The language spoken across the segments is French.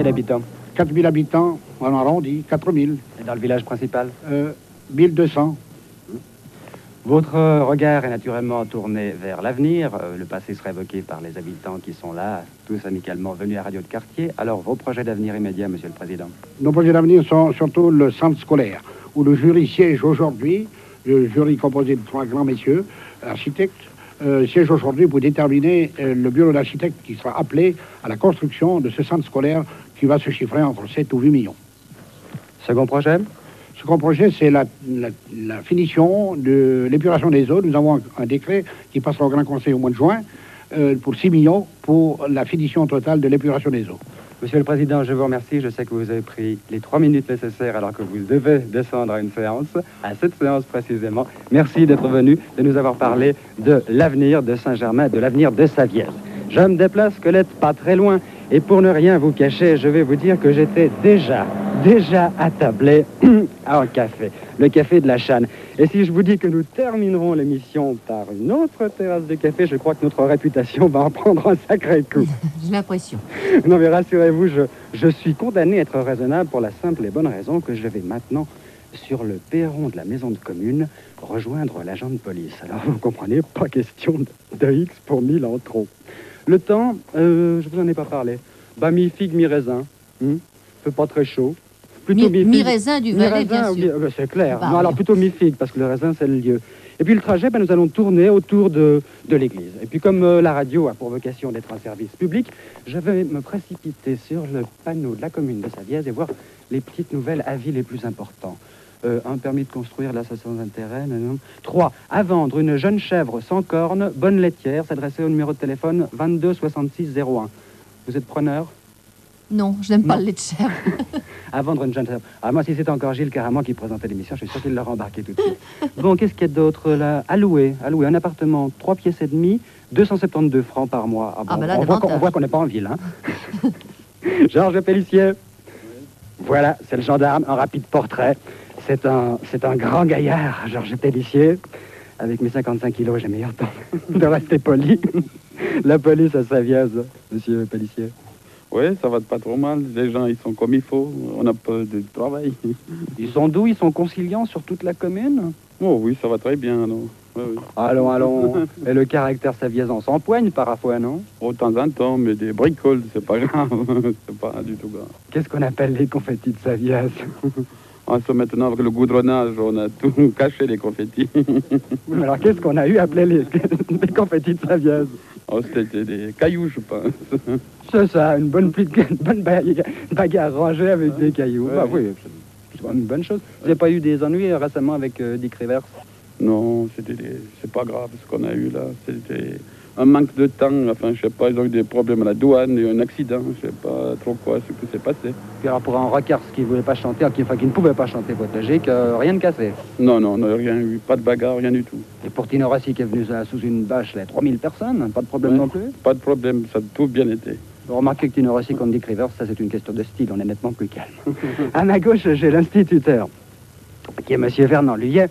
Combien d'habitants? 4000 habitants, on arrondit, 4000. Et dans le village principal? 1200. Votre regard est naturellement tourné vers l'avenir. Le passé sera évoqué par les habitants qui sont là, tous amicalement venus à Radio de Quartier. Alors, vos projets d'avenir immédiat, Monsieur le Président? Nos projets d'avenir sont surtout le centre scolaire, où le jury siège aujourd'hui, le jury composé de 3 grands messieurs, architectes, siège aujourd'hui pour déterminer le bureau d'architecte qui sera appelé à la construction de ce centre scolaire qui va se chiffrer entre 7 ou 8 millions. Second projet? Second projet, c'est la finition de l'épuration des eaux. Nous avons un décret qui passera au Grand Conseil au mois de juin pour 6 millions pour la finition totale de l'épuration des eaux. Monsieur le Président, je vous remercie. Je sais que vous avez pris les 3 minutes nécessaires alors que vous devez descendre à une séance, à cette séance précisément. Merci d'être venu, de nous avoir parlé de l'avenir de Saint-Germain, de l'avenir de Savièse. Je me déplace, Colette, pas très loin. Et pour ne rien vous cacher, je vais vous dire que j'étais déjà attablé à un café, le café de la Channe. Et si je vous dis que nous terminerons l'émission par une autre terrasse de café, je crois que notre réputation va en prendre un sacré coup. J'ai l'impression. Non mais rassurez-vous, je suis condamné à être raisonnable pour la simple et bonne raison que je vais maintenant, sur le perron de la maison de commune, rejoindre l'agent de police. Alors vous comprenez, pas question de X pour 1000 en trop. Le temps, je vous en ai pas parlé. Bah, mi-figue, mi-raisin. Fait pas très chaud. Plutôt mi-raisin du Valais, bien sûr. C'est clair. Non, alors plutôt mi-figue, parce que le raisin, c'est le lieu. Et puis le trajet, nous allons tourner autour de l'église. Et puis comme la radio a pour vocation d'être un service public, je vais me précipiter sur le panneau de la commune de Savièse et voir les petites nouvelles avis les plus importants. Un permis de construire, là, ça sans intérêt. 3. À vendre une jeune chèvre sans cornes, bonne laitière, s'adresser au numéro de téléphone 22 66 01. Vous êtes preneur? Non, je n'aime pas le lait de chèvre. À vendre une jeune chèvre. Ah, moi, si c'était encore Gilles Caraman qui présentait l'émission, je suis sûr qu'il l'aurait embarqué tout de suite. Bon, qu'est-ce qu'il y a d'autre là? À louer un appartement, 3 pièces et demie, 272 francs par mois. Ah, bon, bah là, on voit qu'on n'est pas en ville, hein. Georges Pellissier. Voilà, c'est le gendarme, un rapide portrait. C'est un grand gaillard, Georges Pellissier. Avec mes 55 kilos, j'ai meilleur temps de rester poli. La police à Savièse, monsieur Pellissier. Oui, ça va pas trop mal. Les gens, ils sont comme il faut. On n'a pas de travail. Ils sont d'où? Ils sont conciliants sur toute la commune? Oh oui, ça va très bien, non? Oui, oui. Allons. Et le caractère saviésan s'empoigne parfois, non? De temps en temps, mais des bricoles, c'est pas grave. C'est pas du tout grave. Qu'est-ce qu'on appelle les confettis de Savièse? Maintenant, avec le goudronnage, on a tout caché, les confettis. Mais alors, qu'est-ce qu'on a eu appelé les confettis de Savièse? Oh, c'était des cailloux, je pense. C'est ça, une bonne bagarre rangée avec des cailloux. Ouais, bah oui, c'est une bonne chose. Vous n'avez pas eu des ennuis récemment avec Dick Rivers? Non, c'est pas grave ce qu'on a eu là. C'était un manque de temps. Enfin, je sais pas, ils ont eu des problèmes à la douane, il y a eu un accident. Je sais pas trop quoi, ce qui s'est passé. Puis alors pour un rockers qui voulait pas chanter, qui ne pouvait pas chanter Potagique, rien de cassé. Non, on n'a rien eu, pas de bagarre, rien du tout. Et pour Tino Rossi qui est venu sous une bâche, là, 3000 personnes, pas de problème non plus? Pas de problème, ça a tout bien été. Vous remarquez que Tino Rossi contre Dick Rivers, ça c'est une question de style, on est nettement plus calme. À ma gauche, j'ai l'instituteur, qui est monsieur Fernand Luyet.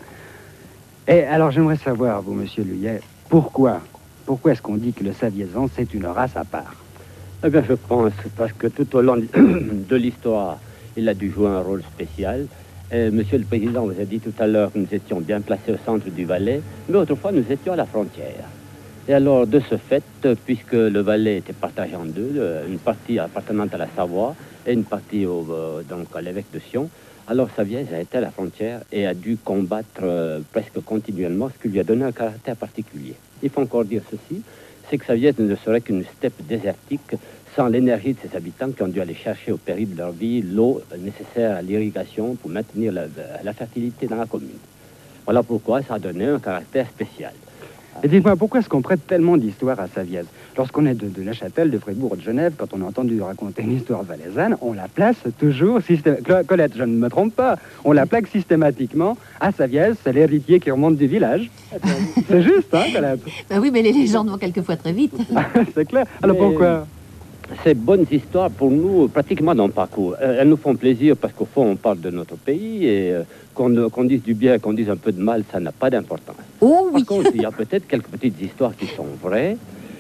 Et alors j'aimerais savoir, vous, monsieur Luyet, pourquoi est-ce qu'on dit que le Saviésan, c'est une race à part? Eh bien, je pense parce que tout au long de l'histoire, il a dû jouer un rôle spécial. Monsieur le Président vous a dit tout à l'heure que nous étions bien placés au centre du Valais, mais autrefois nous étions à la frontière. Et alors, de ce fait, puisque le Valais était partagé en deux, une partie appartenant à la Savoie et une partie donc à l'évêque de Sion, alors Savièse a été à la frontière et a dû combattre presque continuellement, ce qui lui a donné un caractère particulier. Il faut encore dire ceci, c'est que Savièse ne serait qu'une steppe désertique sans l'énergie de ses habitants qui ont dû aller chercher au péril de leur vie l'eau nécessaire à l'irrigation pour maintenir la fertilité dans la commune. Voilà pourquoi ça a donné un caractère spécial. Et dites-moi, pourquoi est-ce qu'on prête tellement d'histoires à Savièse? Lorsqu'on est de La Chapelle, de Fribourg, de Genève, quand on a entendu raconter une histoire valaisanne, on la place toujours systématiquement. Colette, je ne me trompe pas, on la plaque systématiquement à Savièse, c'est l'héritier qui remonte du village. C'est juste, hein, Colette? Ben oui, mais les légendes vont quelquefois très vite. C'est clair. Alors pourquoi? Ces bonnes histoires, pour nous, pratiquement dans le parcours, elles nous font plaisir parce qu'au fond, on parle de notre pays et qu'on dise du bien, qu'on dise un peu de mal, ça n'a pas d'importance. Oh oui. Par contre, il y a peut-être quelques petites histoires qui sont vraies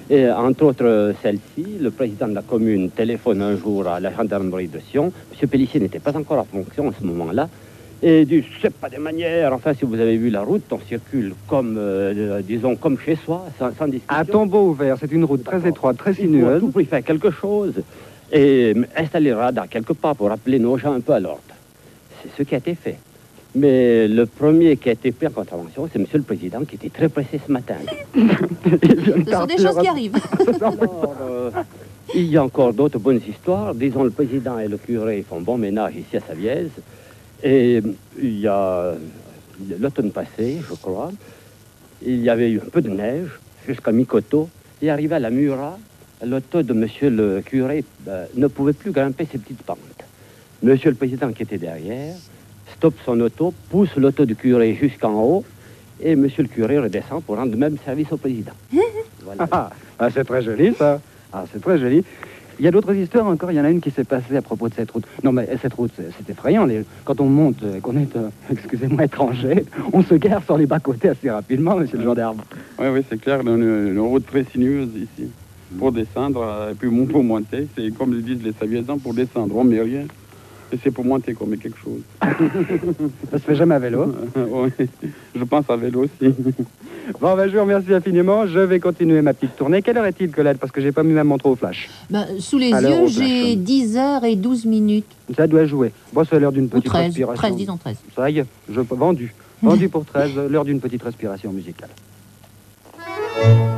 Et entre autres, celle-ci, le président de la commune téléphone un jour à la gendarmerie de Sion. M. Pellissier n'était pas encore en fonction à ce moment-là. Et dit, c'est pas des manières. Enfin, si vous avez vu la route, on circule comme, disons, comme chez soi, sans discussion. À tombeau ouvert, c'est une route très étroite, très sinueuse. Il faut à tout prix faire quelque chose et installer le radar quelque part pour rappeler nos gens un peu à l'ordre. C'est ce qui a été fait. Mais le premier qui a été pris en contravention, c'est Monsieur le Président, qui était très pressé ce matin. Ce sont des choses qui arrivent. Alors, il y a encore d'autres bonnes histoires. Disons, le Président et le curé font bon ménage ici à Savièse. Et il y a l'automne passé, je crois, il y avait eu un peu de neige jusqu'à mi-coteau. Et arrivé à la Murat, l'auto de Monsieur le curé ne pouvait plus grimper ses petites pentes. Monsieur le Président, qui était derrière, stoppe son auto, pousse l'auto du curé jusqu'en haut, et Monsieur le curé redescend pour rendre le même service au Président. Voilà. C'est très joli, ça. Ah, c'est très joli. Il y a d'autres histoires encore. Il y en a une qui s'est passée à propos de cette route. Non, mais cette route, c'est effrayant. Quand on monte, qu'on est, excusez-moi, étranger, on se gare sur les bas-côtés assez rapidement, monsieur le gendarme. Oui, c'est clair, une route très sinueuse ici. Pour descendre, et puis pour monter, c'est comme le disent les Saviésans, pour descendre, on met rien. Et c'est pour monter qu'on met quelque chose. Ça se fait jamais à vélo. Oui, je pense à vélo aussi. Bon, je vous remercie infiniment. Je vais continuer ma petite tournée. Quelle heure est-il, Colette? Parce que j'ai pas mis ma montre au flash. Sous les À l'heure yeux, au flash. j'ai 10h12. Ça doit jouer. Bon, c'est l'heure d'une Ou petite 13, respiration. 13, disons 13. Ça y est, vendu. Vendu pour 13, l'heure d'une petite respiration musicale.